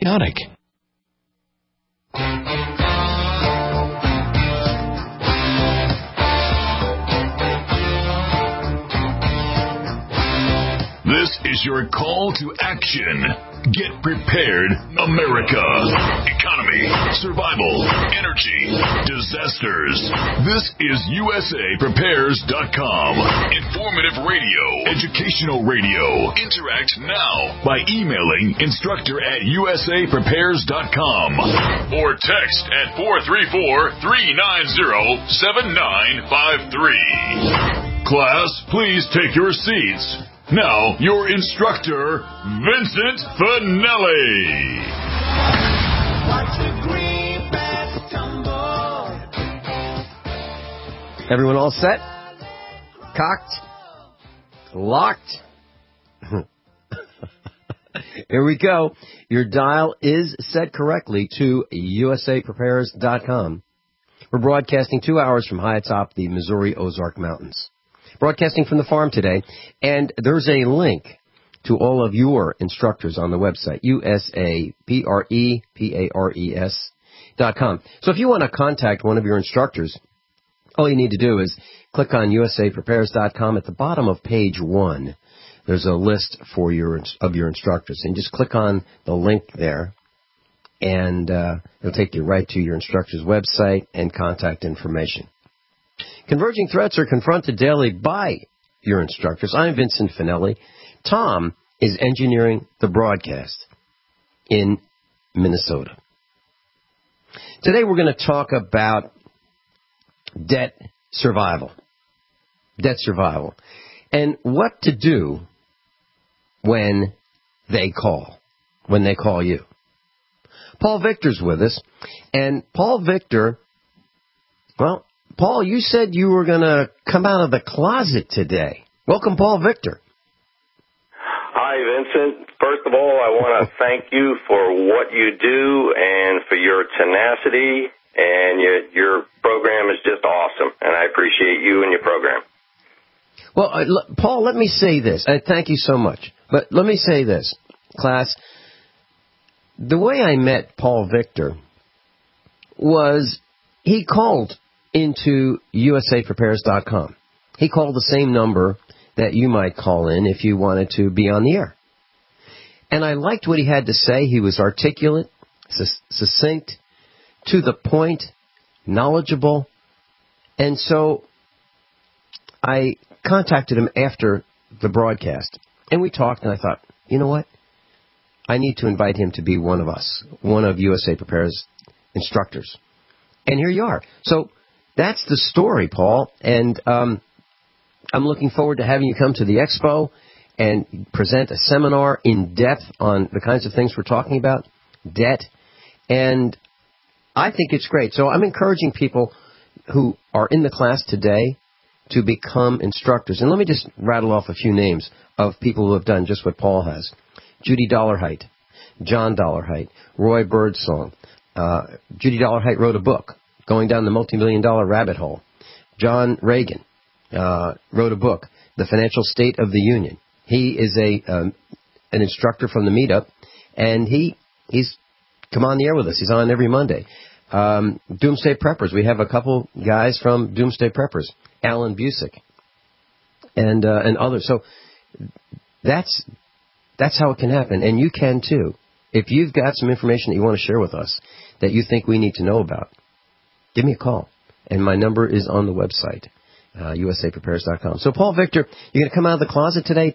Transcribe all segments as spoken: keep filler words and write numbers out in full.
idiotic. This is your call to action. Get prepared, America. Economy, survival, energy, disasters. This is U S A Prepares dot com. Informative radio, educational radio. Interact now by emailing instructor at U S A Prepares dot com or text at four three four, three nine zero, seven nine five three. Class, please take your seats. Now, your instructor, Vincent Finelli. Watch the greenbacks tumble. Everyone all set? Cocked? Locked? Here we go. Your dial is set correctly to U S A Prepares dot com. We're broadcasting two hours from high atop the Missouri Ozark Mountains. Broadcasting from the farm today, and there's a link to all of your instructors on the website, U S A P R E P A R E S dot com. So if you want to contact one of your instructors, all you need to do is click on U S A Prepares dot com. At the bottom of page one, there's a list for your of your instructors, and just click on the link there, and uh, it'll take you right to your instructor's website and contact information. Converging threats are confronted daily by your instructors. I'm Vincent Finelli. Tom is engineering the broadcast in Minnesota. Today we're going to talk about debt survival. Debt survival. And what to do when they call, when they call you. Paul Victor's with us. And Paul Victor, well, Paul, you said you were going to come out of the closet today. Welcome, Paul Victor. Hi, Vincent. First of all, I want to thank you for what you do and for your tenacity, and your, your program is just awesome, and I appreciate you and your program. Well, uh, l- Paul, let me say this. Uh, thank you so much. But let me say this, class. The way I met Paul Victor was he called into U S A Prepares dot com. He called the same number that you might call in if you wanted to be on the air. And I liked what he had to say. He was articulate, succinct, to the point, knowledgeable. And so I contacted him after the broadcast, and we talked, and I thought, you know what? I need to invite him to be one of us, one of U S A Prepares instructors. And here you are. So that's the story, Paul, and um, I'm looking forward to having you come to the expo and present a seminar in depth on the kinds of things we're talking about, debt, and I think it's great. So I'm encouraging people who are in the class today to become instructors. And let me just rattle off a few names of people who have done just what Paul has. Judy Dollarhite, John Dollarhite, Roy Birdsong. Uh, Judy Dollarhite wrote a book, Going Down the Multi-Million Dollar Rabbit Hole. John Reagan uh, wrote a book, The Financial State of the Union. He is a um, an instructor from the meetup, and he he's come on the air with us. He's on every Monday. Um, Doomsday Preppers. We have a couple guys from Doomsday Preppers, Alan Busick, and uh, and others. So that's that's how it can happen, and you can too. If you've got some information that you want to share with us that you think we need to know about, give me a call, and my number is on the website, uh, U S A Prepares dot com. So, Paul Victor, you're going to come out of the closet today?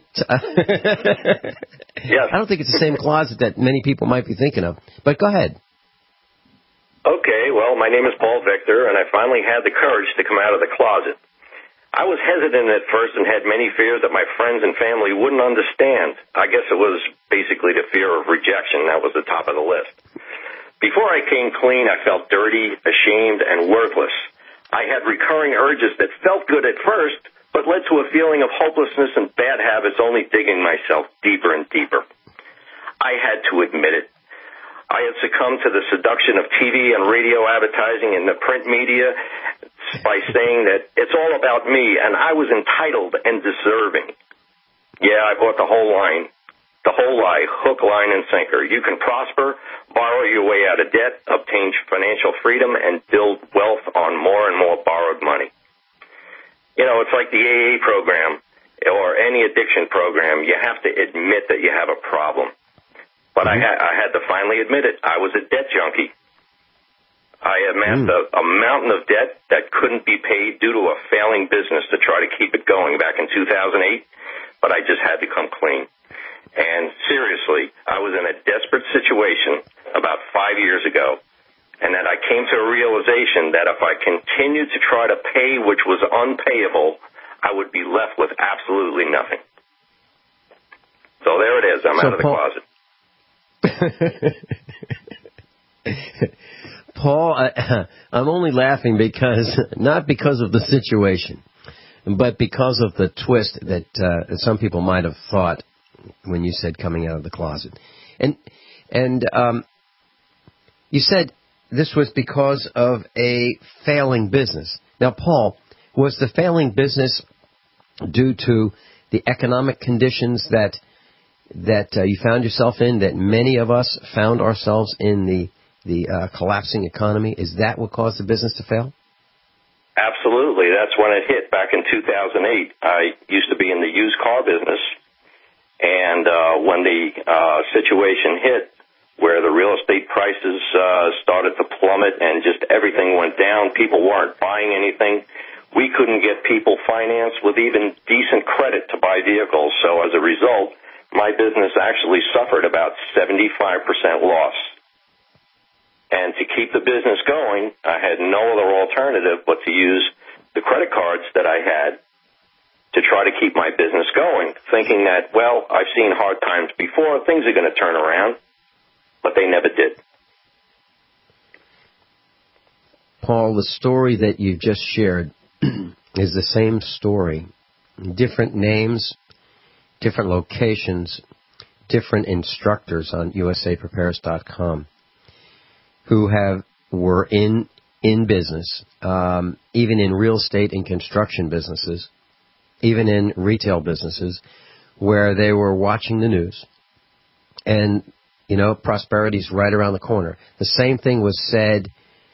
Yes. I don't think it's the same closet that many people might be thinking of, but go ahead. Okay, well, my name is Paul Victor, and I finally had the courage to come out of the closet. I was hesitant at first and had many fears that my friends and family wouldn't understand. I guess it was basically the fear of rejection. That was the top of the list. Before I came clean, I felt dirty, ashamed, and worthless. I had recurring urges that felt good at first, but led to a feeling of hopelessness and bad habits, only digging myself deeper and deeper. I had to admit it. I had succumbed to the seduction of T V and radio advertising and the print media by saying that it's all about me, and I was entitled and deserving. Yeah, I bought the whole line, the whole lie, hook, line, and sinker. You can prosper, borrow your way out of debt, obtain financial freedom, and build wealth on more and more borrowed money. You know, it's like the A A program or any addiction program. You have to admit that you have a problem. But mm-hmm. I, ha- I had to finally admit it. I was a debt junkie. I amassed mm. a, a mountain of debt that couldn't be paid due to a failing business to try to keep it going back in two thousand eight, but I just had to come clean. And seriously, I was in a desperate situation about five years ago, and that I came to a realization that if I continued to try to pay which was unpayable, I would be left with absolutely nothing. So there it is. I'm so out of the Paul- closet. Paul, I, I'm only laughing because, not because of the situation, but because of the twist that uh, some people might have thought when you said coming out of the closet. And and um, you said this was because of a failing business. Now, Paul, was the failing business due to the economic conditions that that uh, you found yourself in, that many of us found ourselves in, the the uh, collapsing economy? Is that what caused the business to fail? Absolutely. That's when it hit back in two thousand eight. I used to be in the used car business, and uh, when the uh, situation hit where the real estate prices uh, started to plummet and just everything went down, people weren't buying anything. We couldn't get people financed with even decent credit to buy vehicles. So as a result, my business actually suffered about seventy-five percent loss. And to keep the business going, I had no other alternative but to use the credit cards that I had to try to keep my business going, thinking that, well, I've seen hard times before, things are going to turn around, but they never did. Paul, the story that you just shared is the same story. Different names, different locations, different instructors on U S A Prepares dot com. who have were in in business, um, even in real estate and construction businesses, even in retail businesses, where they were watching the news, and you know, prosperity's right around the corner. The same thing was said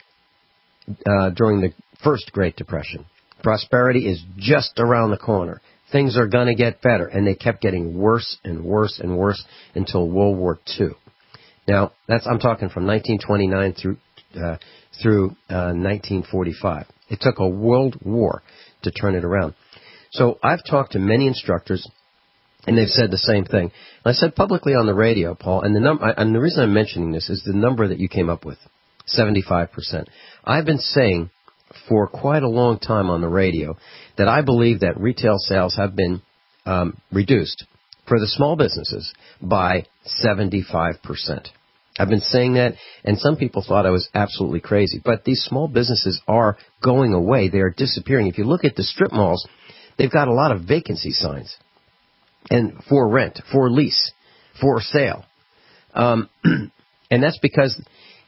uh, during the first Great Depression. Prosperity is just around the corner. Things are going to get better, and they kept getting worse and worse and worse until World War Two. Now, that's I'm talking from nineteen twenty-nine through uh, through uh, nineteen forty-five. It took a world war to turn it around. So I've talked to many instructors, and they've said the same thing. And I said publicly on the radio, Paul, and the num- and the reason I'm mentioning this is the number that you came up with, seventy-five percent. I've been saying for quite a long time on the radio that I believe that retail sales have been um, reduced for the small businesses by seventy-five percent. I've been saying that, and some people thought I was absolutely crazy. But these small businesses are going away. They are disappearing. If you look at the strip malls, they've got a lot of vacancy signs. And for rent, for lease, for sale. Um, and that's because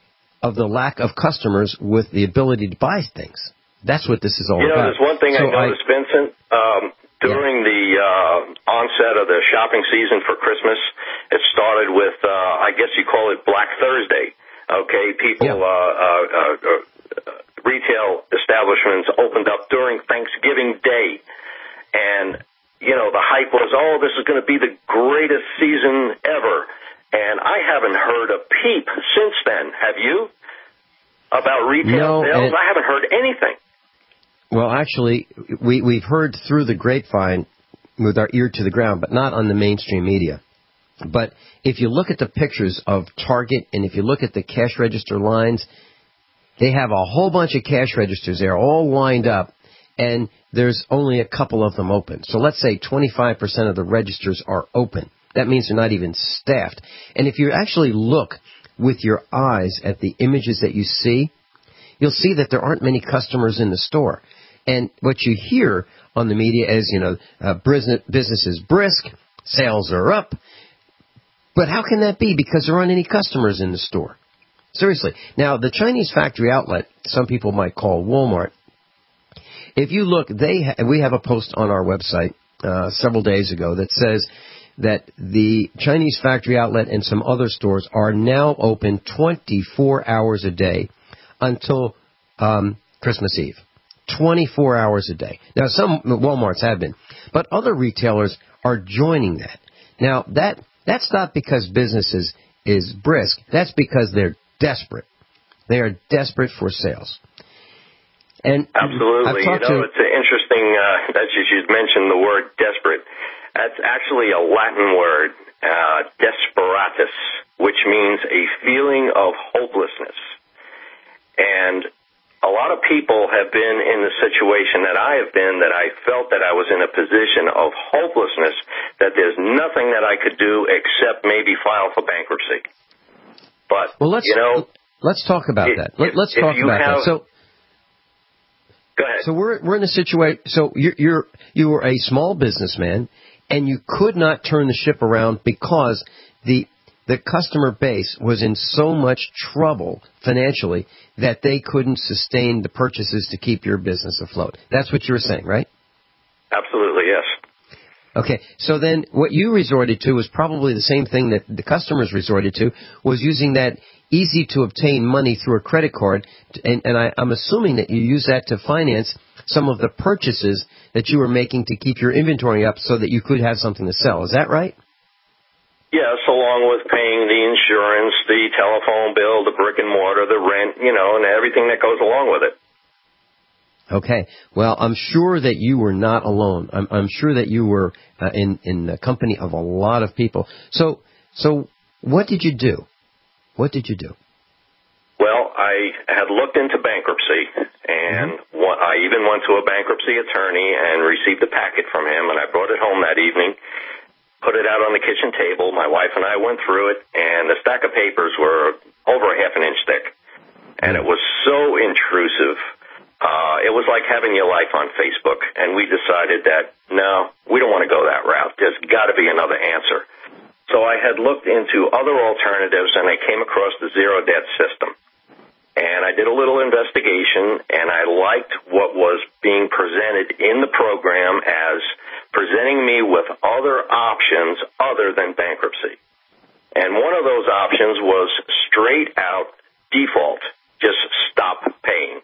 of the lack of customers with the ability to buy things. That's what this is all about. You know, about. there's one thing so I noticed, I, Vincent. Um, during yeah. the uh, onset of the shopping season for Christmas, it started with, uh, I guess you call it Black Thursday. Okay, people, yeah. uh, uh, uh, uh, retail establishments opened up during Thanksgiving Day. And, you know, the hype was, oh, this is going to be the greatest season ever. And I haven't heard a peep since then. Have you? About retail no, sales? I haven't heard anything. Well, actually, we, we've heard through the grapevine with our ear to the ground, but not on the mainstream media. But if you look at the pictures of Target and if you look at the cash register lines, they have a whole bunch of cash registers. They're all lined up, and there's only a couple of them open. So let's say twenty-five percent of the registers are open. That means they're not even staffed. And if you actually look with your eyes at the images that you see, you'll see that there aren't many customers in the store. And what you hear on the media is, you know, uh, business, business is brisk, sales are up. But how can that be? Because there aren't any customers in the store. Seriously. Now, the Chinese factory outlet, some people might call Walmart, if you look, they ha- we have a post on our website uh, several days ago that says that the Chinese factory outlet and some other stores are now open twenty-four hours a day until um, Christmas Eve. twenty-four hours a day. Now, some Walmarts have been, but other retailers are joining that. Now, that that's not because business is, is brisk. That's because they're desperate. They are desperate for sales. And absolutely. You know, to, it's interesting uh, that you should mention the word desperate. That's actually a Latin word, uh, desperatus, which means a feeling of hopelessness. And a lot of people have been in the situation that I have been, that I felt that I was in a position of hopelessness, that there's nothing that I could do except maybe file for bankruptcy. But, well, let's, you know... Let's talk about if, that. Let, let's if talk about have, that. So... Go ahead. So we're we're in a situation. So you're, you're you were a small businessman, and you could not turn the ship around because the the customer base was in so much trouble financially that they couldn't sustain the purchases to keep your business afloat. That's what you were saying, right? Absolutely, yes. Okay, so then what you resorted to was probably the same thing that the customers resorted to, was using that easy-to-obtain money through a credit card, and, and I, I'm assuming that you use that to finance some of the purchases that you were making to keep your inventory up so that you could have something to sell. Is that right? Yes, along with paying the insurance, the telephone bill, the brick and mortar, the rent, you know, and everything that goes along with it. Okay. Well, I'm sure that you were not alone. I'm, I'm sure that you were uh, in in the company of a lot of people. So, so what did you do? What did you do? Well, I had looked into bankruptcy, and mm-hmm. one, I even went to a bankruptcy attorney and received a packet from him, and I brought it home that evening, put it out on the kitchen table. My wife and I went through it, and the stack of papers were over a half an inch thick, and it was so intrusive. Uh, it was like having your life on Facebook, and we decided that, no, we don't want to go that route. There's got to be another answer. So I had looked into other alternatives, and I came across the zero debt system. And I did a little investigation, and I liked what was being presented in the program as presenting me with other options other than bankruptcy. And one of those options was straight out default, just stop paying.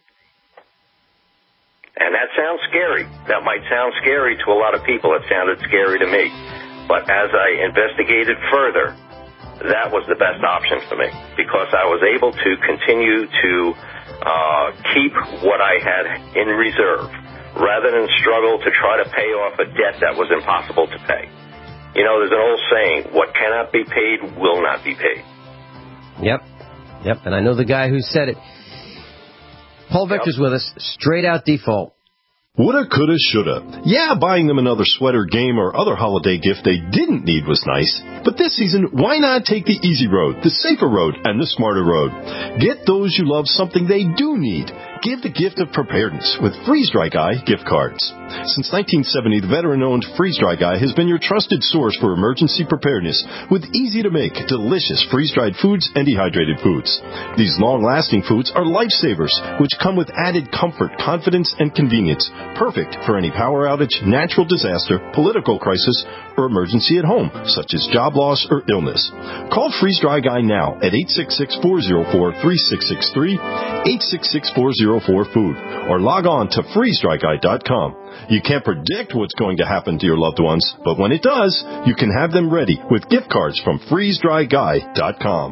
And that sounds scary. That might sound scary to a lot of people. It sounded scary to me. But as I investigated further, that was the best option for me, because I was able to continue to uh, keep what I had in reserve rather than struggle to try to pay off a debt that was impossible to pay. You know, there's an old saying, what cannot be paid will not be paid. Yep. Yep. And I know the guy who said it. Paul Victor's yep. with us, straight out default. Woulda, coulda, shoulda. Yeah, buying them another sweater, game, or other holiday gift they didn't need was nice. But this season, why not take the easy road, the safer road, and the smarter road? Get those you love something they do need. Give the gift of preparedness with Freeze-Dry Guy gift cards. Since nineteen seventy, the veteran-owned Freeze-Dry Guy has been your trusted source for emergency preparedness with easy-to-make, delicious freeze-dried foods and dehydrated foods. These long-lasting foods are lifesavers, which come with added comfort, confidence, and convenience. Perfect for any power outage, natural disaster, political crisis, or emergency at home, such as job loss or illness. Call Freeze-Dry Guy now at eight six six, four zero four, three six six three, eight six six, four zero four, food, or log on to freeze dry guy dot com. You can't predict what's going to happen to your loved ones, but when it does, you can have them ready with gift cards from freeze dry guy dot com.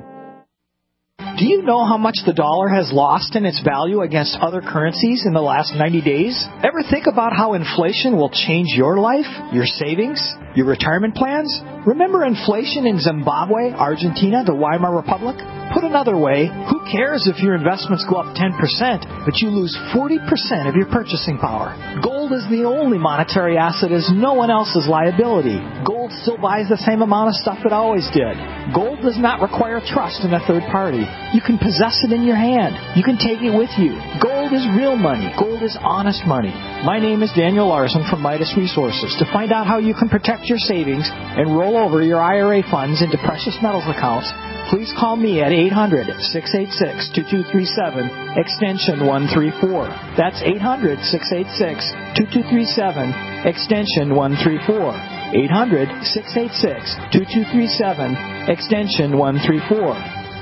Do you know how much the dollar has lost in its value against other currencies in the last ninety days? Ever think about how inflation will change your life, your savings, your retirement plans? Remember inflation in Zimbabwe, Argentina, the Weimar Republic? Put another way, who cares if your investments go up ten percent, but you lose forty percent of your purchasing power? Gold is the only monetary asset as no one else's liability. Gold still buys the same amount of stuff it always did. Gold does not require trust in a third party. You can possess it in your hand. You can take it with you. Gold is real money. Gold is honest money. My name is Daniel Larson from Midas Resources. To find out how you can protect your savings and roll over your I R A funds into precious metals accounts, please call me at eight hundred, six eight six, two two three seven, extension one three four. That's eight hundred, six eight six, two two three seven, extension one three four. eight hundred, six eight six, two two three seven, extension one three four.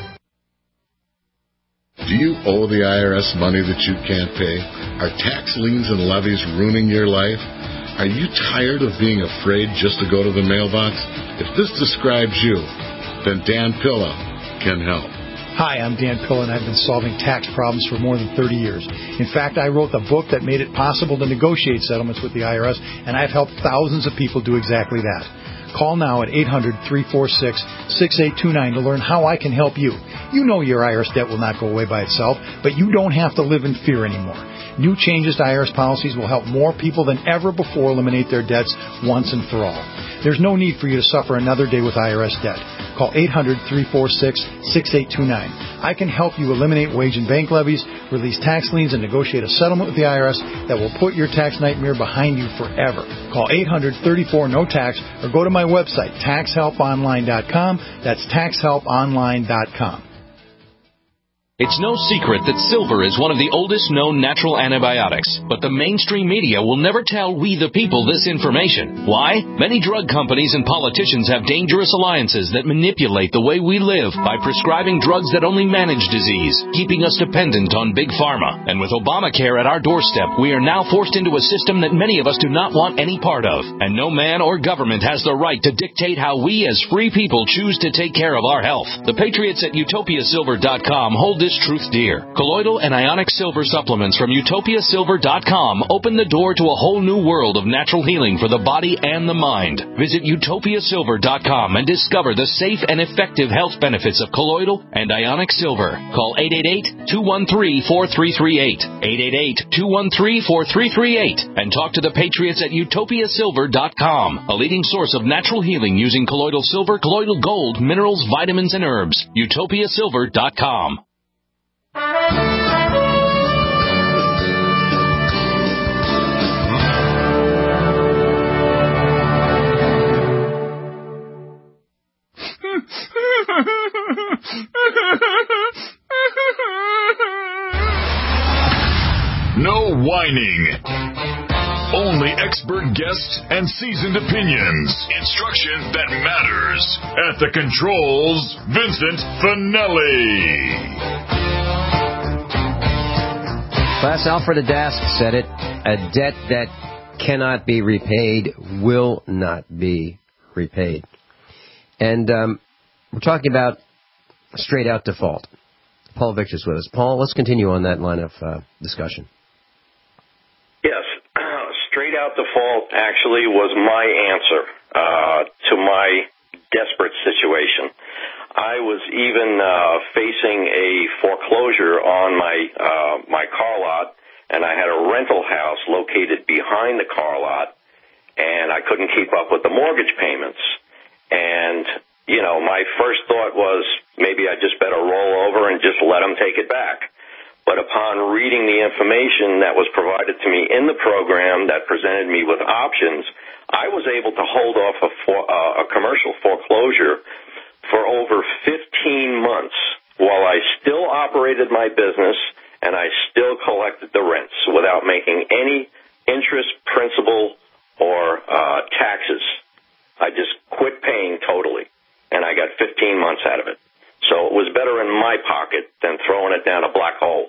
Do you owe the I R S money that you can't pay? Are tax liens and levies ruining your life? Are you tired of being afraid just to go to the mailbox? If this describes you, then Dan Pilla can help. Hi, I'm Dan Pilla, and I've been solving tax problems for more than thirty years. In fact, I wrote the book that made it possible to negotiate settlements with the I R S, and I've helped thousands of people do exactly that. Call now at eight hundred, three four six, six eight two nine to learn how I can help you. You know your I R S debt will not go away by itself, but you don't have to live in fear anymore. New changes to I R S policies will help more people than ever before eliminate their debts once and for all. There's no need for you to suffer another day with I R S debt. Call eight hundred, three four six, six eight two nine. I can help you eliminate wage and bank levies, release tax liens, and negotiate a settlement with the I R S that will put your tax nightmare behind you forever. Call eight hundred, three four, N O T A X or go to my website, tax help online dot com. That's tax help online dot com. It's no secret that silver is one of the oldest known natural antibiotics, but the mainstream media will never tell we the people this information. Why? Many drug companies and politicians have dangerous alliances that manipulate the way we live by prescribing drugs that only manage disease, keeping us dependent on big pharma. And with Obamacare at our doorstep, we are now forced into a system that many of us do not want any part of. And no man or government has the right to dictate how we as free people choose to take care of our health. The patriots at utopia silver dot com hold this truth dear. Colloidal and ionic silver supplements from utopia silver dot com open the door to a whole new world of natural healing for the body and the mind. Visit utopia silver dot com and discover the safe and effective health benefits of colloidal and ionic silver. Call eight eight eight, two one three, four three three eight, eight eight eight, two one three, four three three eight, and talk to the patriots at utopia silver dot com, a leading source of natural healing using colloidal silver, colloidal gold, minerals, vitamins, and herbs. utopia silver dot com. No whining. Only expert guests and seasoned opinions. Instruction that matters. At the controls, Vincent Finelli. Class Alfred Adask said it. A debt that cannot be repaid will not be repaid. And um, we're talking about straight out default. Paul Victor's with us. Paul, let's continue on that line of uh, discussion. Yes, straight out default actually was my answer uh, to my desperate situation. I was even uh, facing a foreclosure on my uh, my car lot, and I had a rental house located behind the car lot, and I couldn't keep up with the mortgage payments. And, you know, my first thought was maybe I just better roll over and just let them take it back. But upon reading the information that was provided to me in the program that presented me with options, I was able to hold off a, for, uh, a commercial foreclosure for over fifteen months while I still operated my business and I still collected the rents without making any interest, principal, or uh, taxes. I just quit paying totally, and I got fifteen months out of it. So it was better in my pocket than throwing it down a black hole.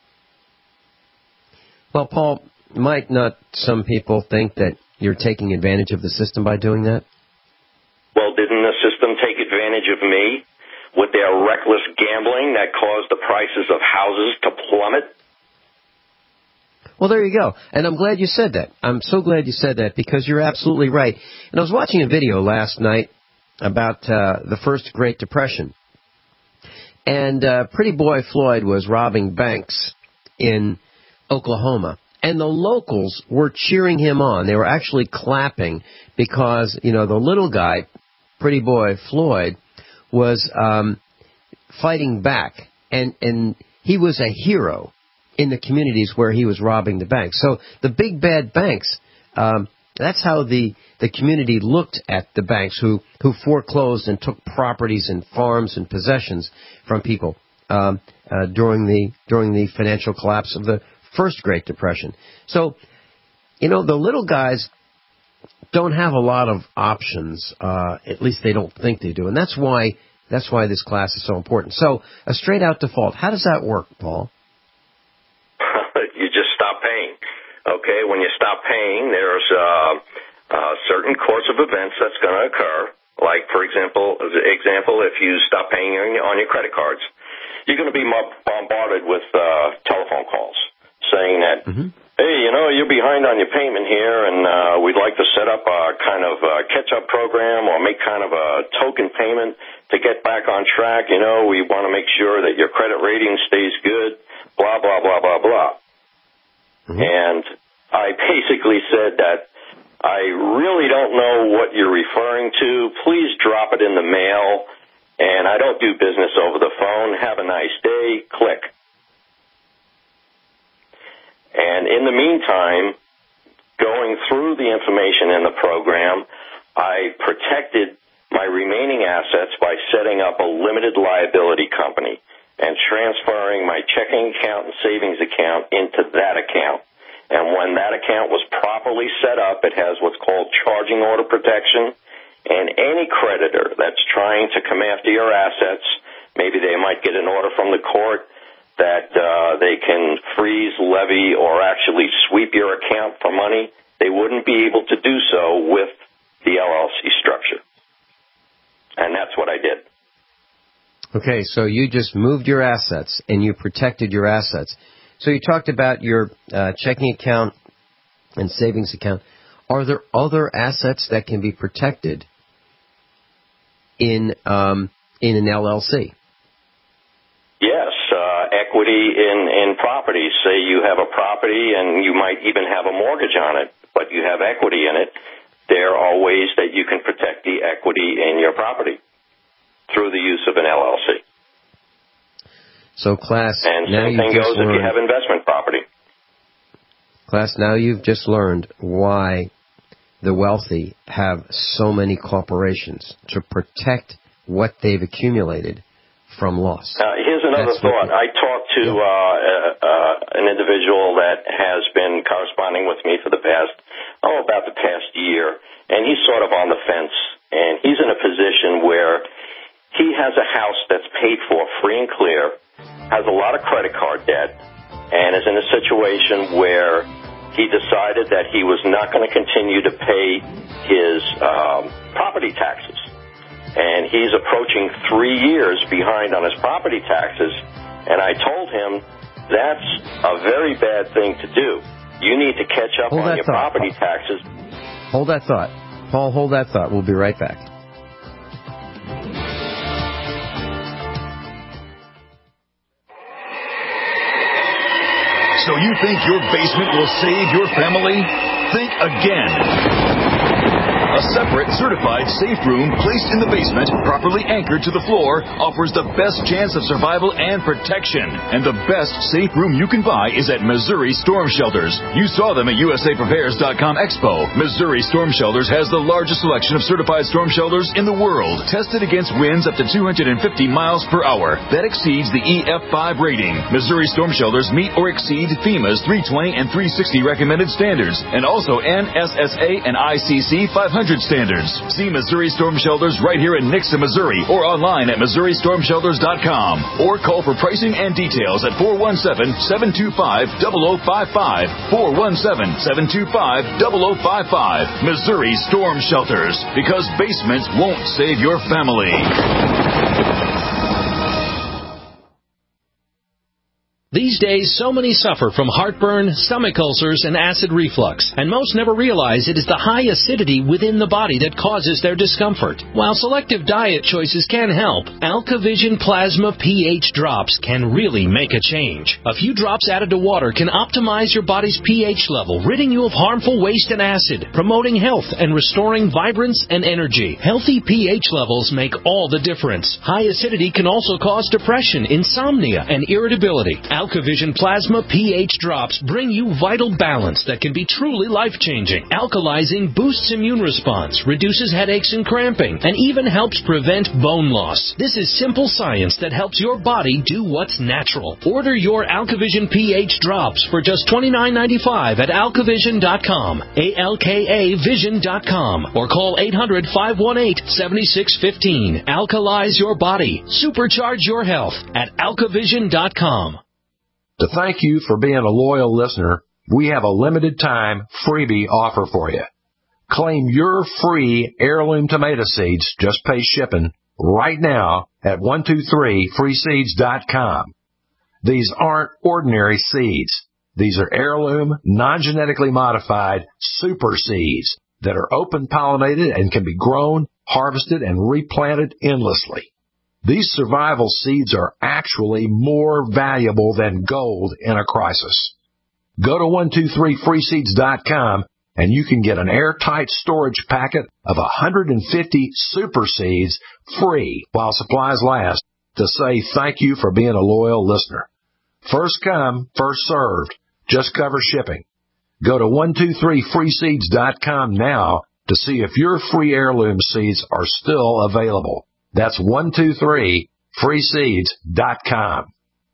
Well, Paul, might not some people think that you're taking advantage of the system by doing that? Well, didn't the system take advantage of me with their reckless gambling that caused the prices of houses to plummet? Well, there you go. And I'm glad you said that. I'm so glad you said that because you're absolutely right. And I was watching a video last night about uh, the first Great Depression. And uh, Pretty Boy Floyd was robbing banks in Oklahoma. And the locals were cheering him on. They were actually clapping because, you know, the little guy, Pretty Boy Floyd, was um, fighting back. And, and he was a hero in the communities where he was robbing the banks. So the big bad banks, um, that's how the, the community looked at the banks who, who foreclosed and took properties and farms and possessions from people um, uh, during the during the financial collapse of the first Great Depression. So, you know, the little guys don't have a lot of options. Uh, at least they don't think they do, and that's why that's why this class is so important. So, a straight out default. How does that work, Paul? You just stop paying. Okay, when you stop paying, there's uh, a certain course of events that's going to occur. Like, for example, example, if you stop paying on your, on your credit cards, you're going to be bombarded with uh, telephone calls saying that, mm-hmm. hey, you know, you're behind on your payment here, and uh, we'd like to set up a kind of uh, catch-up program or make kind of a token payment to get back on track. You know, we want to make sure that your credit rating stays good, blah, blah, blah, blah, blah. Mm-hmm. And I basically said that I really don't know what you're referring to. Please drop it in the mail, and I don't do business over the phone. Have a nice day. Click. And in the meantime, going through the information in the program, I protected my remaining assets by setting up a limited liability company and transferring my checking account and savings account into that account. And when that account was properly set up, it has what's called charging order protection. And any creditor that's trying to come after your assets, maybe they might get an order from the court that uh, they can freeze, levy, or actually sweep your account for money, they wouldn't be able to do so with the L L C structure. And that's what I did. Okay, so you just moved your assets and you protected your assets. So you talked about your uh, checking account and savings account. Are there other assets that can be protected in um, in an L L C? Yes, uh, equity in, in property. Say you have a property and you might even have a mortgage on it, but you have equity in it. There are ways that you can protect the equity in your property through the use of an L L C. So, class, and now same thing you've goes just if learned, you have investment property. Class, now you've just learned why the wealthy have so many corporations to protect what they've accumulated from loss. Uh, here's another That's thought. I talked to yeah. uh, uh, an individual that has been corresponding with me for the past, oh, about the past year, and he's sort of on the fence, and he's in a position where he has a house that's paid for free and clear, has a lot of credit card debt, and is in a situation where he decided that he was not going to continue to pay his um, property taxes. And he's approaching three years behind on his property taxes. And I told him that's a very bad thing to do. You need to catch up hold on your thought, property Paul. taxes. Hold that thought. Paul, hold that thought. We'll be right back. So you think your basement will save your family? Think again. A separate, certified safe room placed in the basement, properly anchored to the floor, offers the best chance of survival and protection. And the best safe room you can buy is at Missouri Storm Shelters. You saw them at U S A Prepares dot com Expo. Missouri Storm Shelters has the largest selection of certified storm shelters in the world, tested against winds up to two hundred fifty miles per hour. That exceeds the E F five rating. Missouri Storm Shelters meet or exceed FEMA's three twenty and three sixty recommended standards, and also N S S A and I C C five hundred standards. See Missouri Storm Shelters right here in Nixa, Missouri, or online at Missouri Storm Shelters dot com, or call for pricing and details at four one seven, seven two five, zero zero five five, four one seven, seven two five, zero zero five five. Missouri Storm Shelters, because basements won't save your family. These days, so many suffer from heartburn, stomach ulcers, and acid reflux, and most never realize it is the high acidity within the body that causes their discomfort. While selective diet choices can help, AlkaVision Plasma pH drops can really make a change. A few drops added to water can optimize your body's pH level, ridding you of harmful waste and acid, promoting health and restoring vibrance and energy. Healthy pH levels make all the difference. High acidity can also cause depression, insomnia, and irritability. AlkaVision Plasma pH Drops bring you vital balance that can be truly life-changing. Alkalizing boosts immune response, reduces headaches and cramping, and even helps prevent bone loss. This is simple science that helps your body do what's natural. Order your AlkaVision pH Drops for just twenty-nine ninety-five at alkavision dot com, A L K A vision dot com, or call eight hundred, five one eight, seven six one five. Alkalize your body. Supercharge your health at alkavision dot com. To thank you for being a loyal listener, we have a limited time freebie offer for you. Claim your free heirloom tomato seeds, just pay shipping, right now at one two three free seeds dot com. These aren't ordinary seeds. These are heirloom, non-genetically modified super seeds that are open-pollinated and can be grown, harvested, and replanted endlessly. These survival seeds are actually more valuable than gold in a crisis. Go to one two three free seeds dot com and you can get an airtight storage packet of one hundred fifty super seeds free while supplies last to say thank you for being a loyal listener. First come, first served. Just cover shipping. Go to one two three free seeds dot com now to see if your free heirloom seeds are still available. That's one two three free seeds dot com.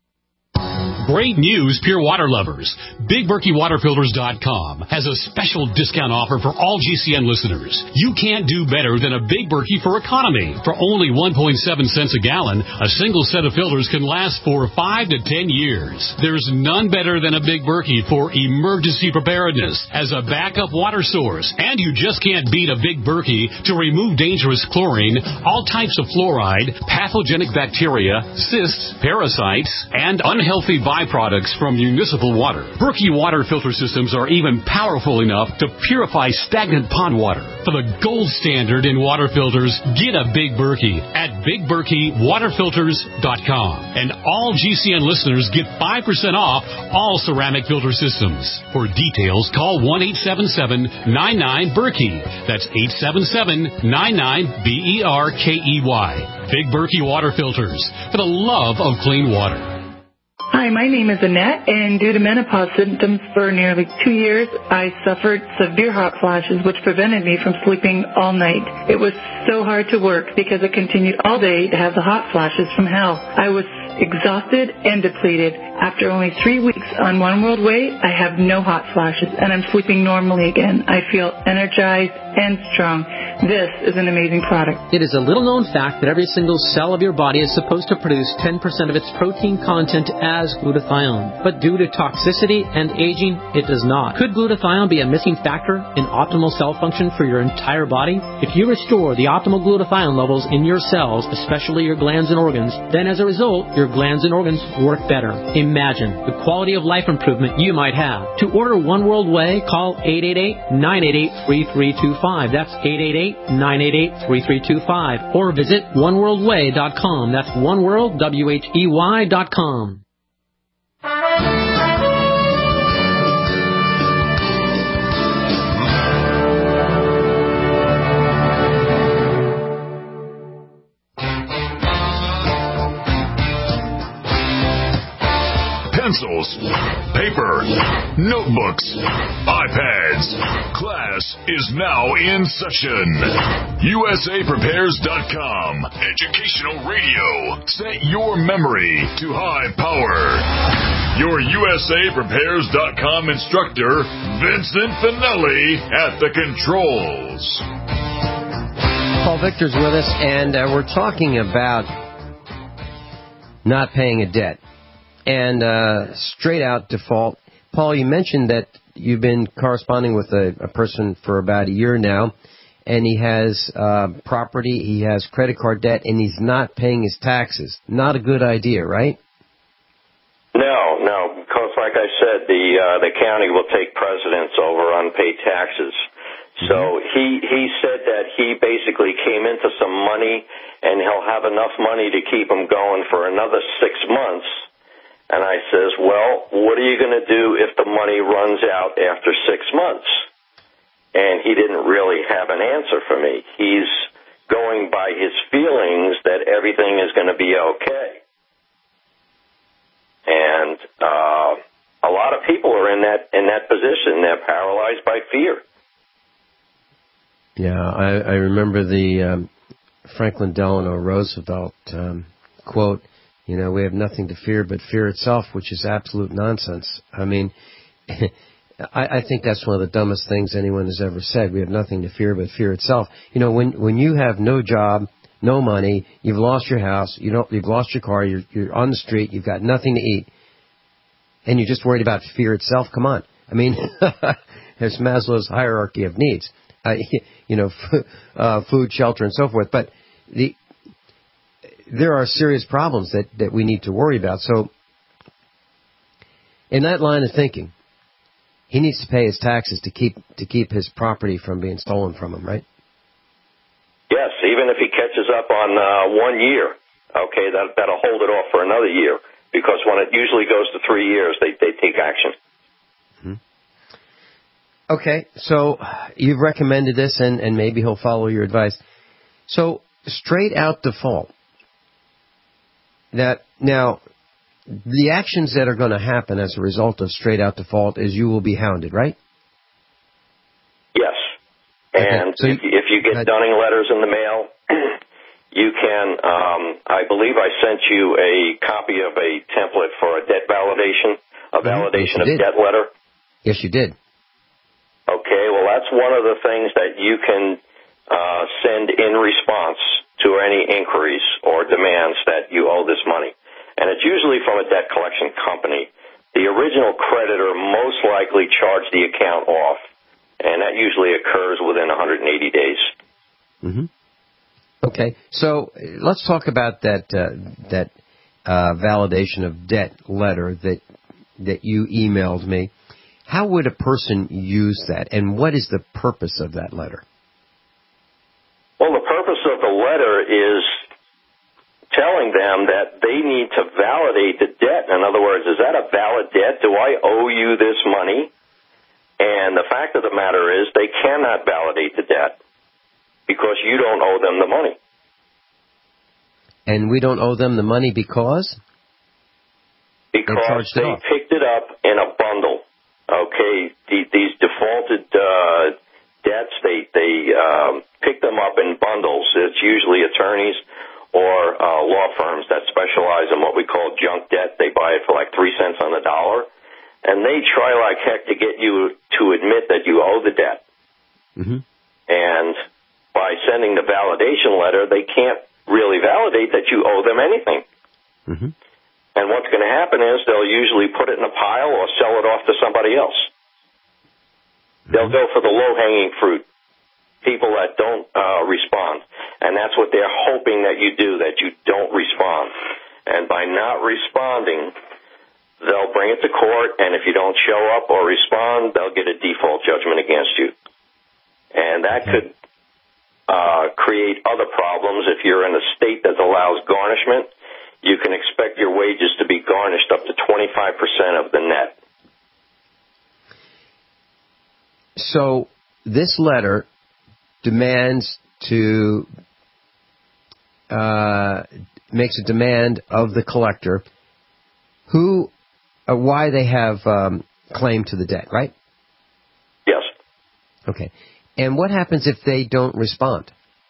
Great news, Pure Water lovers. Big Berkey Water Filters dot com has a special discount offer for all G C N listeners. You can't do better than a Big Berkey for economy. For only one point seven cents a gallon, a single set of filters can last for five to ten years. There's none better than a Big Berkey for emergency preparedness as a backup water source. And you just can't beat a Big Berkey to remove dangerous chlorine, all types of fluoride, pathogenic bacteria, cysts, parasites, and unhealthy byproducts from municipal water. Berkey water filter systems are even powerful enough to purify stagnant pond water. For the gold standard in water filters, get a Big Berkey at Big Berkey Water Filters dot com. And all G C N listeners get five percent off all ceramic filter systems. For details, call one eight seven seven, nine nine, Berkey. That's eight seven seven, nine nine, B E R K E Y. Big Berkey Water Filters, for the love of clean water. Hi, my name is Annette, and due to menopause symptoms for nearly two years, I suffered severe hot flashes, which prevented me from sleeping all night. It was so hard to work because I continued all day to have the hot flashes from hell. I was exhausted and depleted. After only three weeks on One World Way, I have no hot flashes, and I'm sleeping normally again. I feel energized and strong. This is an amazing product. It is a little-known fact that every single cell of your body is supposed to produce ten percent of its protein content as glutathione. But due to toxicity and aging, it does not. Could glutathione be a missing factor in optimal cell function for your entire body? If you restore the optimal glutathione levels in your cells, especially your glands and organs, then as a result, your glands and organs work better. Imagine the quality of life improvement you might have. To order One World Way, call eight eight eight, nine eight eight, three three two five. That's eight eight eight, nine eight eight, three three two five. Or visit one world way dot com. That's oneworld, W H E Y dot com. Pencils, paper, notebooks, iPads. Class is now in session. U S A Prepares dot com. Educational radio. Set your memory to high power. Your U S A Prepares dot com instructor, Vincent Finelli, at the controls. Paul Victor's with us, and uh, we're talking about not paying a debt. And uh, straight out default. Paul, you mentioned that you've been corresponding with a, a person for about a year now, and he has uh, property, he has credit card debt, and he's not paying his taxes. Not a good idea, right? No, no, because like I said, the uh, the county will take precedence over unpaid taxes. So he he said that he basically came into some money, and he'll have enough money to keep him going for another six months. And I says, well, what are you going to do if the money runs out after six months? And he didn't really have an answer for me. He's going by his feelings that everything is going to be okay. And uh, of people are in that in that position. They're paralyzed by fear. Yeah, I, I remember the um, Franklin Delano Roosevelt um, quote, you know, we have nothing to fear but fear itself, which is absolute nonsense. I mean, I, I think that's one of the dumbest things anyone has ever said. We have nothing to fear but fear itself. You know, when when you have no job, no money, you've lost your house, you don't, you've lost your car, you're, you're on the street, you've got nothing to eat, and you're just worried about fear itself, come on. I mean, there's Maslow's hierarchy of needs. Uh, you know, f- uh, food, shelter, and so forth. But the there are serious problems that, that we need to worry about. So, in that line of thinking, he needs to pay his taxes to keep to keep his property from being stolen from him, right? Yes, even if he catches up on uh, one year, okay, that that'll hold it off for another year. Because when it usually goes to three years, they they take action. Okay, so you've recommended this, and, and maybe he'll follow your advice. So, straight out default. That now, the actions that are going to happen as a result of straight out default is you will be hounded, right? Yes. And okay, so if, you, if you get dunning letters in the mail, you can, um, I believe I sent you a copy of a template for a debt validation, a validation yes, of debt letter. Yes, you did. Okay, well, that's one of the things that you can uh, send in response to any inquiries or demands that you owe this money. And it's usually from a debt collection company. The original creditor most likely charged the account off, and that usually occurs within one hundred eighty days. Mm-hmm. Okay, so let's talk about that uh, that uh, validation of debt letter that that you emailed me. How would a person use that, and what is the purpose of that letter? Well, the purpose of the letter is telling them that they need to validate the debt. In other words, is that a valid debt? Do I owe you this money? And the fact of the matter is they cannot validate the debt because you don't owe them the money. And we don't owe them the money because? Because they, they picked it up in a bundle. Okay, these defaulted uh, debts, they they um, pick them up in bundles. It's usually attorneys or uh, law firms that specialize in what we call junk debt. They buy it for like three cents on the dollar, and they try like heck to get you to admit that you owe the debt. Mm-hmm. And by sending the validation letter, they can't really validate that you owe them anything. Mm-hmm. And what's going to happen is they'll usually put it in a pile or sell it off to somebody else. They'll go for the low-hanging fruit, people that don't uh, respond. And that's what they're hoping that you do, that you don't respond. And by not responding, they'll bring it to court, and if you don't show up or respond, they'll get a default judgment against you. And that could uh, create other problems. If you're in a state that allows garnishment, you can expect your wages to be garnished up to twenty-five percent of the net. So this letter demands to, uh, makes a demand of the collector who, uh, why they have um, claim to the debt, right? Yes. Okay. And what happens if they don't respond?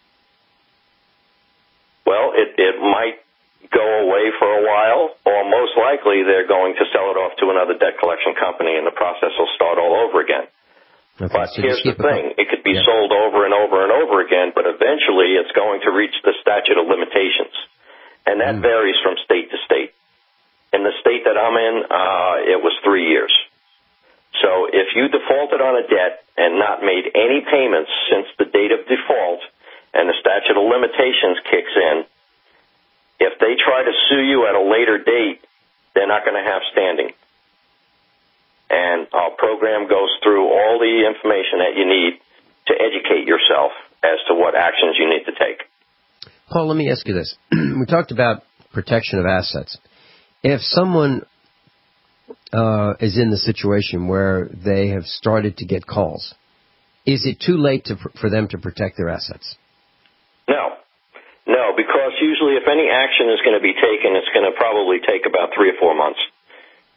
Well, it, it might go away for a while, or most likely they're going to sell it off to another debt collection company, and the process will start all over again. Okay, but so here's the thing. It could be yeah. sold over and over and over again, but eventually it's going to reach the statute of limitations, and that mm. varies from state to state. In the state that I'm in, uh, it was three years. So if you defaulted on a debt and not made any payments since the date of default and the statute of limitations kicks in, if they try to sue you at a later date, they're not going to have standing. And our program goes through all the information that you need to educate yourself as to what actions you need to take. Paul, let me ask you this. We talked about protection of assets. If someone uh, is in the situation where they have started to get calls, is it too late to, for them to protect their assets? No. No, because usually if any action is going to be taken, it's going to probably take about three or four months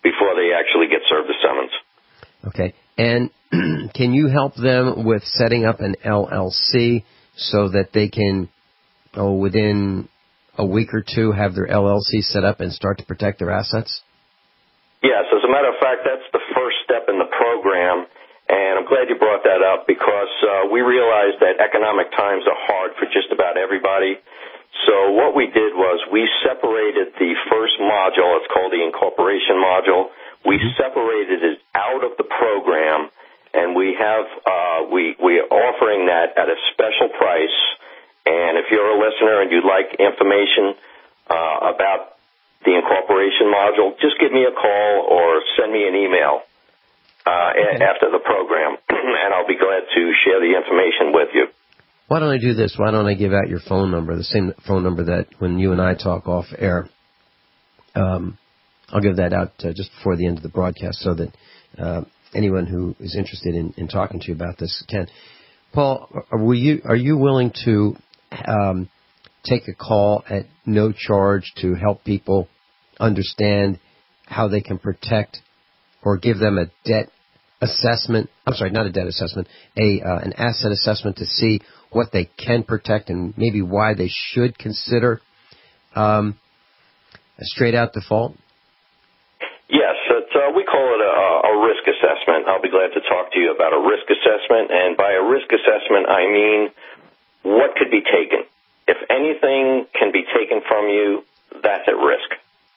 before they actually get served a summons. Okay. And can you help them with setting up an L L C so that they can, oh, within a week or two, have their L L C set up and start to protect their assets? Yes, as a matter of fact, that's the first step in the program, and I'm glad you brought that up because uh, we realized that economic times are hard for just about everybody. So what we did was we separated the first module, it's called the incorporation module, we separated it out of the program, and we have uh, we we are offering that at a special price. And if you're a listener and you'd like information uh, about the incorporation module, just give me a call or send me an email uh, okay. after the program, and I'll be glad to share the information with you. Why don't I do this? Why don't I give out your phone number, the same phone number that when you and I talk off air, um, I'll give that out uh, just before the end of the broadcast so that uh, anyone who is interested in, in talking to you about this can. Paul, are you, are you willing to um, take a call at no charge to help people understand how they can protect or give them a debt assessment? I'm sorry, not a debt assessment, a uh, an asset assessment to see what they can protect and maybe why they should consider um, a straight-out default? Yes, it's, uh, we call it a, a risk assessment. I'll be glad to talk to you about a risk assessment. And by a risk assessment, I mean what could be taken. If anything can be taken from you, that's at risk.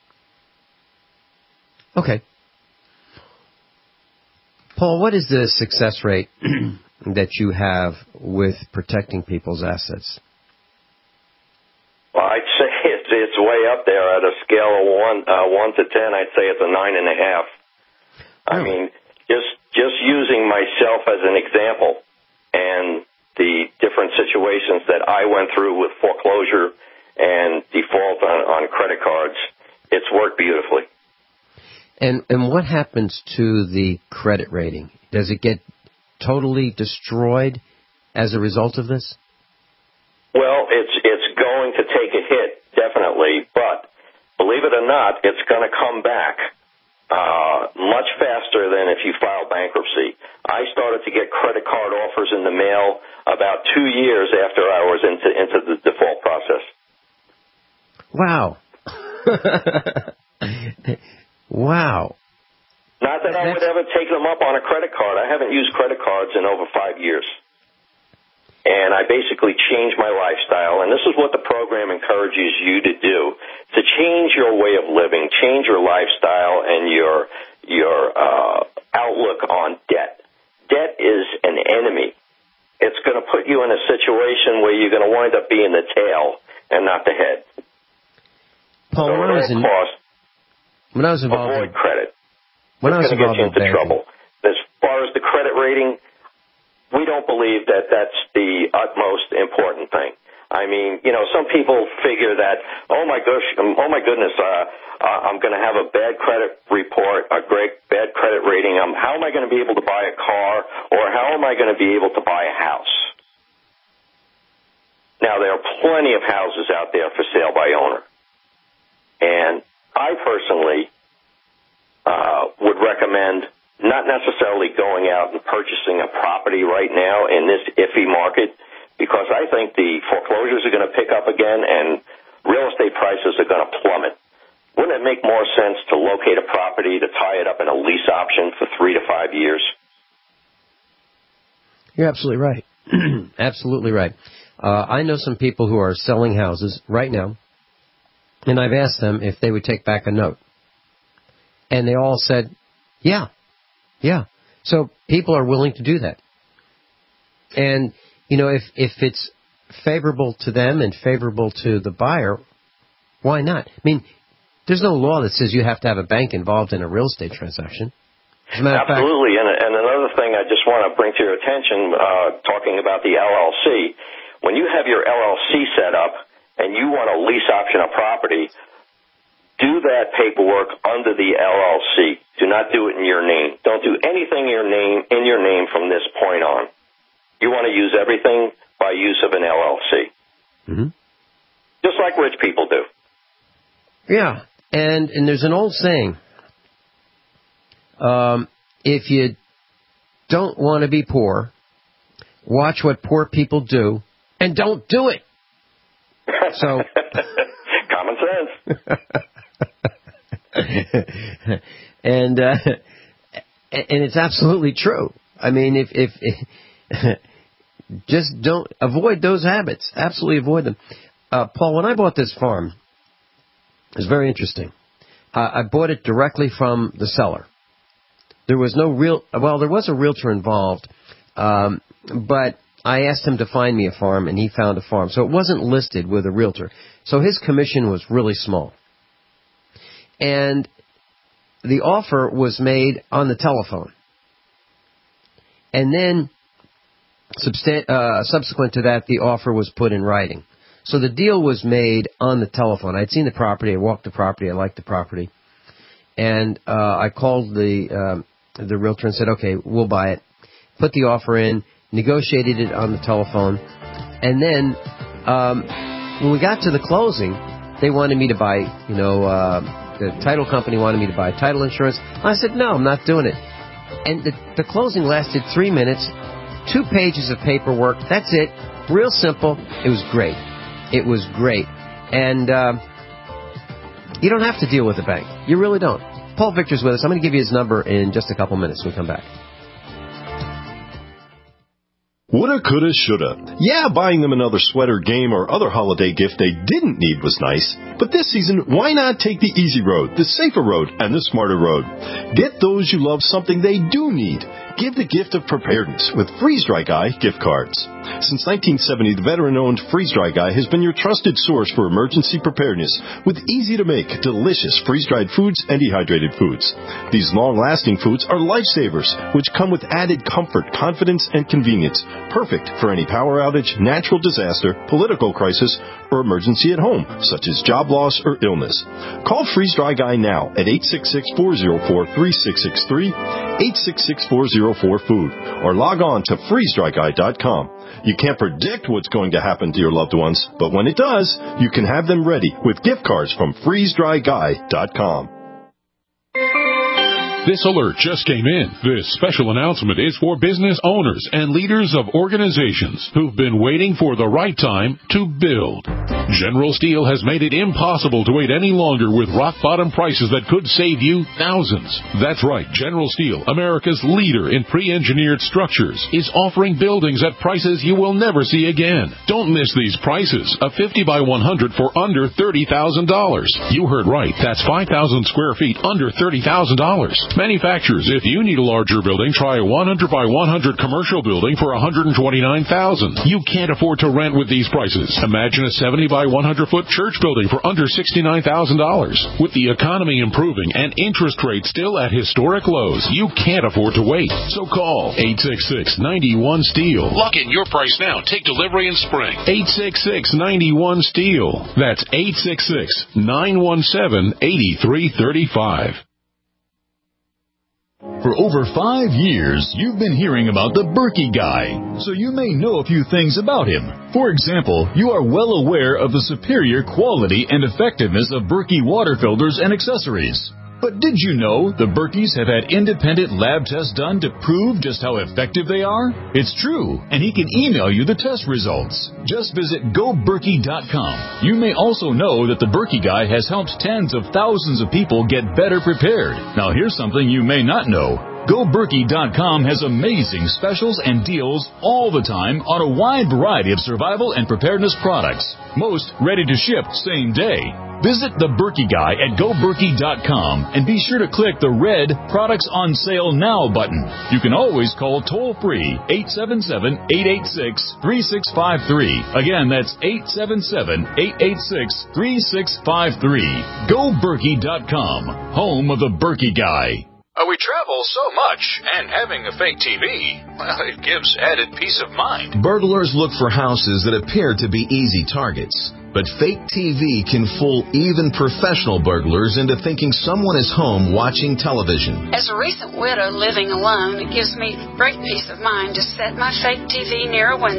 Okay. Paul, what is the success rate that you have with protecting people's assets? Well, I'd say it's, it's way up there at a scale of one, uh, one to ten. I'd say it's a nine and a half. Oh. I mean, just just using myself as an example and the different situations that I went through with foreclosure and default on, on credit cards, it's worked beautifully. And and what happens to the credit rating? Does it get totally destroyed as a result of this? Well, it's it's going to take a hit, definitely, but believe it or not, it's going to come back uh, much faster than if you file bankruptcy. I started to get credit card offers in the mail about two years after I was into into the default process. Wow. Wow. Not that I would ever take them up on a credit card. I haven't used credit cards in over five years. And I basically changed my lifestyle, and this is what the program encourages you to do, to change your way of living, change your lifestyle and your your uh, outlook on debt. Debt is an enemy. It's going to put you in a situation where you're going to wind up being the tail and not the head. Paul, so when, I was in, cost, when I was involved avoid in credit. When it's I was going to get you into banking. trouble. As far as the credit rating, we don't believe that that's the utmost important thing. I mean, you know, some people figure that, oh my gosh, oh my goodness, uh, uh, I'm going to have a bad credit report, a great bad credit rating. Um, how am I going to be able to buy a car, or how am I going to be able to buy a house? Now, there are plenty of houses out there for sale by owner, and I personally uh, would recommend not necessarily going out and purchasing a property right now in this iffy market, because I think the foreclosures are going to pick up again and real estate prices are going to plummet. Wouldn't it make more sense to locate a property, to tie it up in a lease option for three to five years? You're absolutely right. Absolutely right. Uh, I know some people who are selling houses right now, and I've asked them if they would take back a note. And they all said, yeah, yeah. So people are willing to do that. And, you know, if, if it's favorable to them and favorable to the buyer, why not? I mean, there's no law that says you have to have a bank involved in a real estate transaction. As a matter Absolutely. Of fact, and, and another thing I just want to bring to your attention, uh, talking about the L L C, when you have your L L C set up and you want to lease option a property, do that paperwork under the L L C. Do not do it in your name. Don't do anything in your name, in your name from this point on. You want to use everything by use of an L L C. Mm-hmm. Just like rich people do. Yeah. And, and there's an old saying, Um, if you don't want to be poor, watch what poor people do, and don't do it. So, common sense. and uh, and it's absolutely true. I mean, if if, if just don't avoid those habits. Absolutely avoid them. Uh, Paul, when I bought this farm, it was very interesting. Uh, I bought it directly from the seller. There was no real, well, there was a realtor involved, um, but I asked him to find me a farm, and he found a farm. So it wasn't listed with a realtor. So his commission was really small. And the offer was made on the telephone. And then, substan- uh, subsequent to that, the offer was put in writing. So the deal was made on the telephone. I'd seen the property. I walked the property. I liked the property. And uh, I called the um, the realtor and said, okay, we'll buy it. Put the offer in, negotiated it on the telephone. And then um, when we got to the closing, they wanted me to buy, you know, uh, the title company wanted me to buy title insurance. I said, no, I'm not doing it. And the, the closing lasted three minutes, two pages of paperwork. That's it. Real simple. It was great. It was great. And uh, you don't have to deal with the bank. You really don't. Paul Victor's with us. I'm going to give you his number in just a couple minutes when we come back. Woulda, coulda, shoulda. Yeah, buying them another sweater, game, or other holiday gift they didn't need was nice. But this season, why not take the easy road, the safer road, and the smarter road? Get those you love something they do need. Give the gift of preparedness with Freeze-Dry Guy gift cards. Since nineteen seventy, the veteran-owned Freeze-Dry Guy has been your trusted source for emergency preparedness with easy-to-make, delicious freeze-dried foods and dehydrated foods. These long-lasting foods are lifesavers, which come with added comfort, confidence, and convenience. Perfect for any power outage, natural disaster, political crisis, or emergency at home, such as job loss or illness. Call Freeze Dry Guy now at eight six six, four zero four, three six six three, eight six six, four zero four, food, or log on to freeze dry guy dot com. You can't predict what's going to happen to your loved ones, but when it does, you can have them ready with gift cards from freeze dry guy dot com. This alert just came in. This special announcement is for business owners and leaders of organizations who've been waiting for the right time to build. General Steel has made it impossible to wait any longer with rock-bottom prices that could save you thousands. That's right. General Steel, America's leader in pre-engineered structures, is offering buildings at prices you will never see again. Don't miss these prices. A fifty by one hundred for under thirty thousand dollars. You heard right. That's five thousand square feet under thirty thousand dollars. Manufacturers, if you need a larger building, try a one hundred by one hundred commercial building for one hundred twenty-nine thousand dollars. You can't afford to rent with these prices. Imagine a seventy by one hundred foot church building for under sixty-nine thousand dollars. With the economy improving and interest rates still at historic lows, you can't afford to wait. So call eight six six, nine one, STEEL. Lock in your price now. Take delivery in spring. eight six six, nine one, STEEL. That's eight six six, nine one seven, eight three three five. For over five years, you've been hearing about the Berkey Guy, so you may know a few things about him. For example, you are well aware of the superior quality and effectiveness of Berkey water filters and accessories. But did you know the Berkeys have had independent lab tests done to prove just how effective they are? It's true, and he can email you the test results. Just visit go berkey dot com. You may also know that the Berkey Guy has helped tens of thousands of people get better prepared. Now here's something you may not know. go berkey dot com has amazing specials and deals all the time on a wide variety of survival and preparedness products. Most ready to ship same day. Visit the Berkey Guy at go berkey dot com and be sure to click the red Products on Sale Now button. You can always call toll-free eight seven seven, eight eight six, three six five three. Again, that's eight seven seven, eight eight six, three six five three. go berkey dot com, home of the Berkey Guy. Uh, we travel so much, and having a fake T V, well, it gives added peace of mind. Burglars look for houses that appear to be easy targets. But fake T V can fool even professional burglars into thinking someone is home watching television. As a recent widow living alone, it gives me great peace of mind to set my fake T V near a window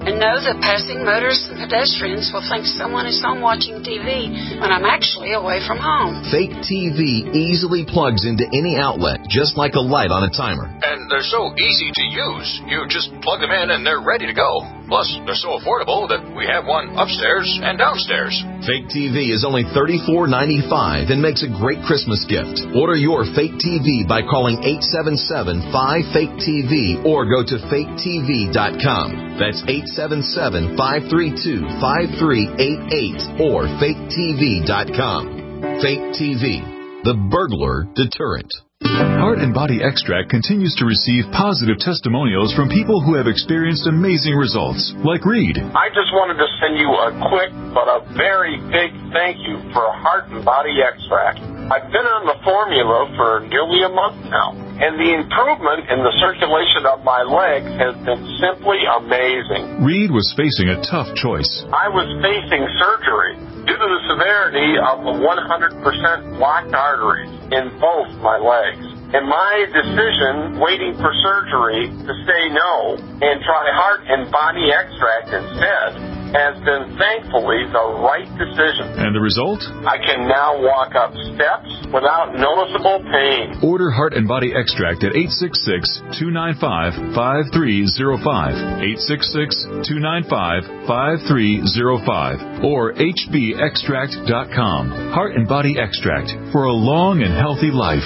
and know that passing motorists and pedestrians will think someone is home watching T V when I'm actually away from home. Fake T V easily plugs into any outlet, just like a light on a timer. And they're so easy to use. You just plug them in and they're ready to go. Plus, they're so affordable that we have one upstairs and downstairs. Fake T V is only thirty-four ninety-five and makes a great Christmas gift. Order your Fake T V by calling eight seven seven, five, fake T V or go to fake T V dot com. That's eight seven seven, five three two, five three eight eight or fake T V dot com. Fake T V, the burglar deterrent. Heart and Body Extract continues to receive positive testimonials from people who have experienced amazing results, like Reed. I just wanted to send you a quick but a very big thank you for Heart and Body Extract. I've been on the formula for nearly a month now, and the improvement in the circulation of my legs has been simply amazing. Reed was facing a tough choice. I was facing surgery due to the severity of the one hundred percent blocked arteries in both my legs. And my decision, waiting for surgery, to say no and try Heart and Body Extract instead, has been thankfully the right decision. And the result? I can now walk up steps without noticeable pain. Order Heart and Body Extract at eight six six, two nine five, five three zero five, eight six six, two nine five, five three zero five, or H B extract dot com. Heart and Body Extract for a long and healthy life.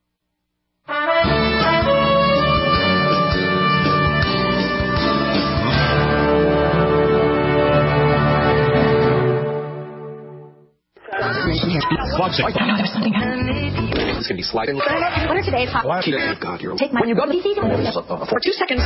It's going to be sliding. What are today's hot? Oh, God, you're Take my when you go to for two seconds.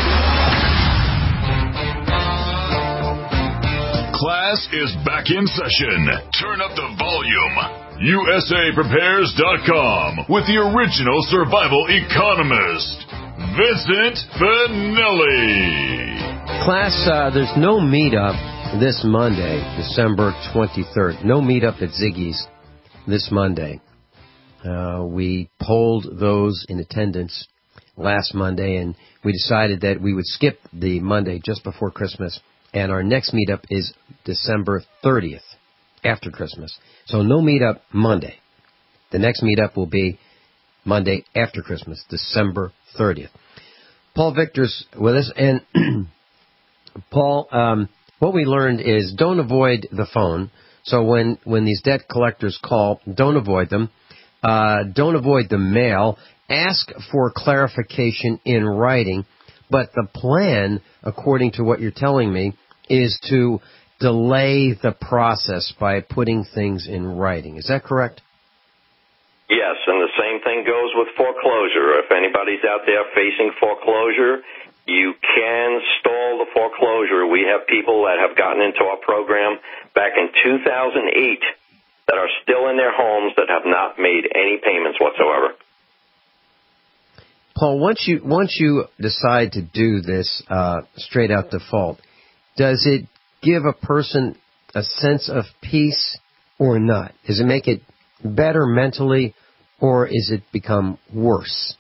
Class is back in session. Turn up the volume. U S A Prepares dot com with the original survival economist, Vincent Finelli. Class, uh, there's no meetup this Monday, December twenty-third. No meetup at Ziggy's this Monday. Uh, we polled those in attendance last Monday, and we decided that we would skip the Monday just before Christmas, and our next meetup is December thirtieth, after Christmas. So no meetup Monday. The next meetup will be Monday after Christmas, December thirtieth. Paul Victor's with us, and Paul, um, what we learned is don't avoid the phone. So when, when these debt collectors call, don't avoid them. Uh, don't avoid the mail. Ask for clarification in writing. But the plan, according to what you're telling me, is to delay the process by putting things in writing. Is that correct? Yes, and the same thing goes with foreclosure. If anybody's out there facing foreclosure, you can stall the foreclosure. We have people that have gotten into our program back in two thousand eight that are still in their homes that have not made any payments whatsoever. Paul, once you once you decide to do this uh, straight out default, does it give a person a sense of peace or not? Does it make it better mentally, or is it become worse?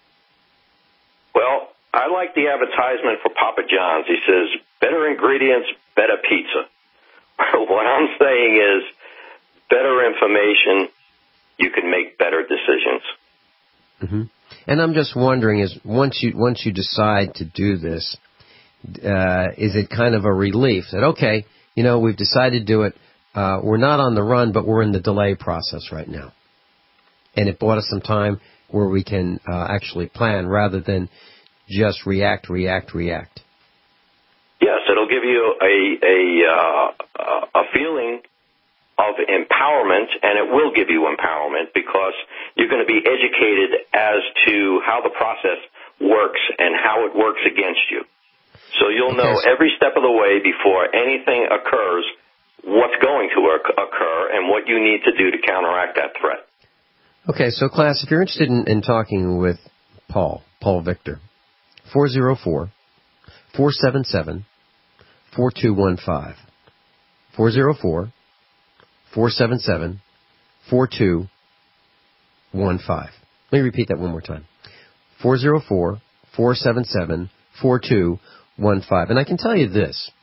Well, I like the advertisement for Papa John's. He says, better ingredients, better pizza. What I'm saying is, better information, you can make better decisions. Mm-hmm. And I'm just wondering, is once you once you decide to do this, uh, is it kind of a relief that, okay, you know, we've decided to do it, uh, we're not on the run, but we're in the delay process right now. And it bought us some time where we can uh, actually plan rather than just react, react, react. Yes, it'll give you a a, uh, a feeling of empowerment, and it will give you empowerment because you're going to be educated as to how the process works and how it works against you. So you'll know every step of the way before anything occurs what's going to occur and what you need to do to counteract that threat. Okay, so class, if you're interested in, in talking with Paul, Paul Victor, four oh four, four seven seven, four two one five. four oh four, four seven seven, four two one five. Let me repeat that one more time. four oh four, four seven seven, four two one five. And I can tell you this,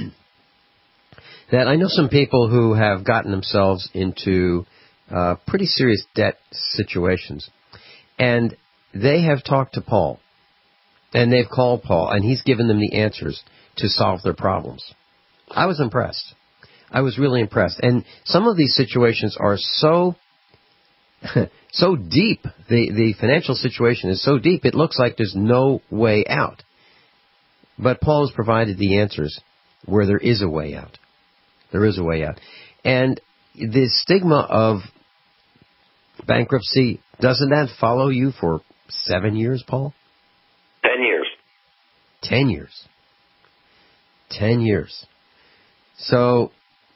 that I know some people who have gotten themselves into uh, pretty serious debt situations. And they have talked to Paul. And they've called Paul, and he's given them the answers to solve their problems. I was impressed. I was really impressed. And some of these situations are so so deep. The, the financial situation is so deep, it looks like there's no way out. But Paul has provided the answers where there is a way out. There is a way out. And the stigma of bankruptcy, doesn't that follow you for seven years, Paul? Ten years. Ten years. Ten years. So,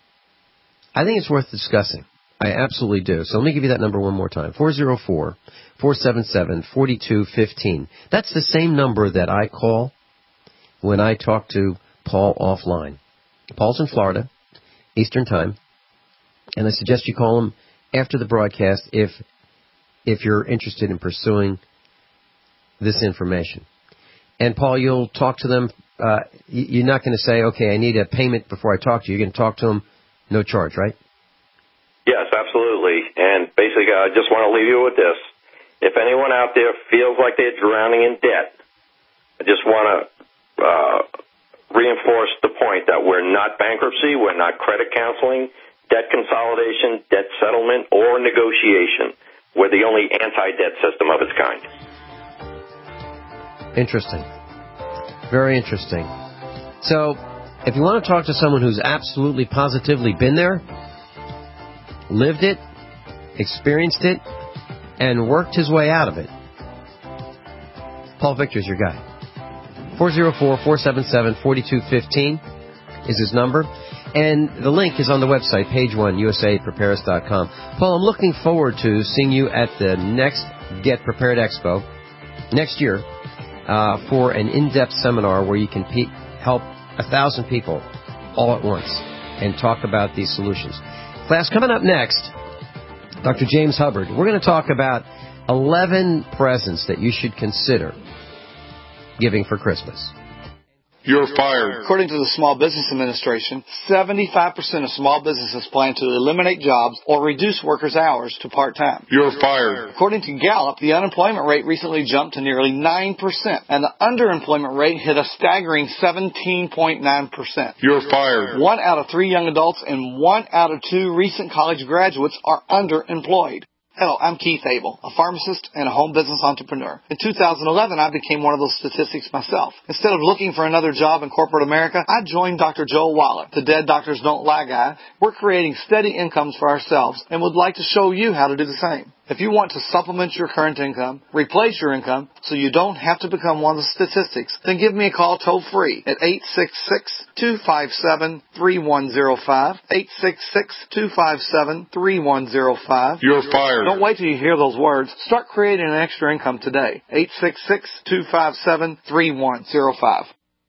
I think it's worth discussing. I absolutely do. So let me give you that number one more time. four oh four, four seven seven, four two one five. That's the same number that I call when I talk to Paul offline. Paul's in Florida, Eastern Time, and I suggest you call him after the broadcast if if you're interested in pursuing this information. And Paul, you'll talk to them. Uh, you're not going to say, okay, I need a payment before I talk to you. You're going to talk to them, no charge, right? Yes, absolutely. And basically, I just want to leave you with this. If anyone out there feels like they're drowning in debt, I just want to uh, reinforce the point that we're not bankruptcy, we're not credit counseling, debt consolidation, debt settlement, or negotiation. We're the only anti-debt system of its kind. Interesting. Very interesting. So, if you want to talk to someone who's absolutely positively been there, lived it, experienced it, and worked his way out of it, Paul Victor's your guy. four oh four, four seven seven, four two one five is his number. And the link is on the website, page one, U S A Prepare Us dot com. Paul, I'm looking forward to seeing you at the next Get Prepared Expo next year uh, for an in-depth seminar where you can pe- help a thousand people all at once and talk about these solutions. Class, coming up next, Doctor James Hubbard. We're going to talk about eleven presents that you should consider giving for Christmas. You're fired. According to the Small Business Administration, seventy-five percent of small businesses plan to eliminate jobs or reduce workers' hours to part-time. You're fired. According to Gallup, the unemployment rate recently jumped to nearly nine percent, and the underemployment rate hit a staggering seventeen point nine percent. You're fired. One out of three young adults and one out of two recent college graduates are underemployed. Hello, I'm Keith Abel, a pharmacist and a home business entrepreneur. In two thousand eleven, I became one of those statistics myself. Instead of looking for another job in corporate America, I joined Doctor Joel Wallach, the Dead Doctors Don't Lie guy. We're creating steady incomes for ourselves and would like to show you how to do the same. If you want to supplement your current income, replace your income, so you don't have to become one of the statistics, then give me a call toll-free at eight six six, two five seven, three one zero five, eight six six, two five seven, three one zero five. You're fired. Don't wait till you hear those words. Start creating an extra income today. eight six six, two five seven, three one zero five.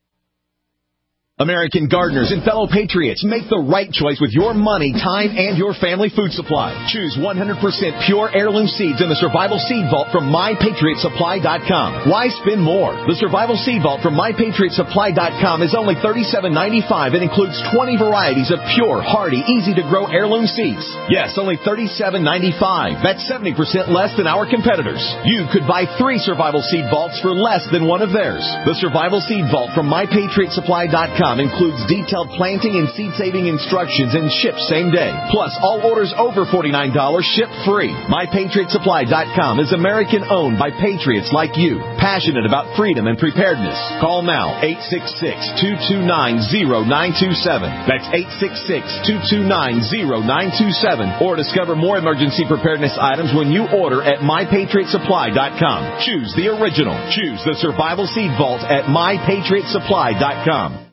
American gardeners and fellow patriots, make the right choice with your money, time, and your family food supply. Choose one hundred percent pure heirloom seeds in the Survival Seed Vault from my patriot supply dot com. Why spend more? The Survival Seed Vault from my patriot supply dot com is only thirty-seven ninety-five and includes twenty varieties of pure, hardy, easy-to-grow heirloom seeds. Yes, only thirty-seven ninety-five. That's seventy percent less than our competitors. You could buy three Survival Seed Vaults for less than one of theirs. The Survival Seed Vault from my patriot supply dot com includes detailed planting and seed-saving instructions and ships same day. Plus, all orders over forty-nine dollars ship free. my patriot supply dot com is American-owned by patriots like you, passionate about freedom and preparedness. Call now, eight six six, two two nine, zero nine two seven. That's eight six six, two two nine, zero nine two seven. Or discover more emergency preparedness items when you order at my patriot supply dot com. Choose the original. Choose the Survival Seed Vault at my patriot supply dot com.